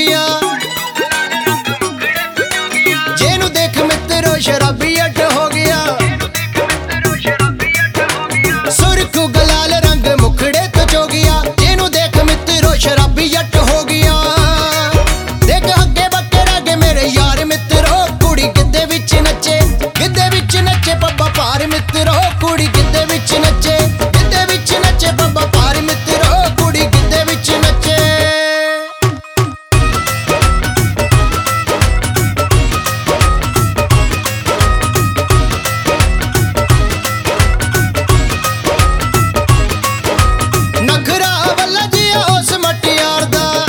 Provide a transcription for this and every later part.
ਜੋਗੀਆਂ ਜਿਹਨੂੰ ਦੇਖ ਮਿੱਤਰੋ ਸ਼ਰਾਬੀ ਅੱਡ ਹੋ ਗਿਆ। ਸੁਰਖੂ ਗਲਾਲ ਰੰਗ ਮੁਖੜੇ ਤੋਂ ਜੋਗੀਆਂ ਜਿਹਨੂੰ ਦੇਖ ਮਿੱਤਰੋ ਸ਼ਰਾਬੀ ਅੱਡ ਹੋ ਗਿਆ। ਦੇਖ ਅੱਗੇ ਬੱਕੇ ਰਾਗੇ ਮੇਰੇ ਯਾਰ ਮਿੱਤਰੋ ਕੁੜੀ ਗਿੱਧੇ ਵਿੱਚ ਨੱਚੇ, ਗਿੱਧੇ ਵਿੱਚ ਨੱਚੇ ਪੱਬਾ ਭਾਰ ਮਿੱਤਰੋ ਕੁੜੀ ਗਿੱਧੇ ਵਿੱਚ ਨੱਚੇ, ਗਿੱਧੇ ਵਿੱਚ ਨੱਚੇ ਪੱਬਾ ਭਾਰ ਮਿੱਤਰੋ ਕੁੜੀ ਗਿੱਧੇ ਵਿੱਚ ਨੱਚੇ। ਨਖਰਾ ਵੱਲਾ ਜੀ ਉਸ ਮਟਿਆਰ ਦਾ,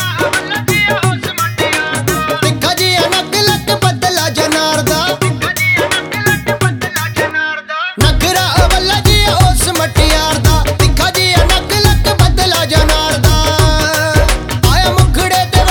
ਤਿੱਖਾ ਜਿਹਾ ਨੱਕ ਲੱਕ ਬਦਲਾ ਜਨਾਰ ਦਾ। ਨਖਰਾ ਵੱਲਾ ਜੀ ਉਸ ਮਟਿਆਰ ਦਾ, ਤਿੱਖਾ ਜਿਹਾ ਨੱਕ ਲੱਕ ਬਦਲਾ ਜਨਾਰ ਦਾ। ਆਇਆ ਮੁਖੜੇ ਤੇ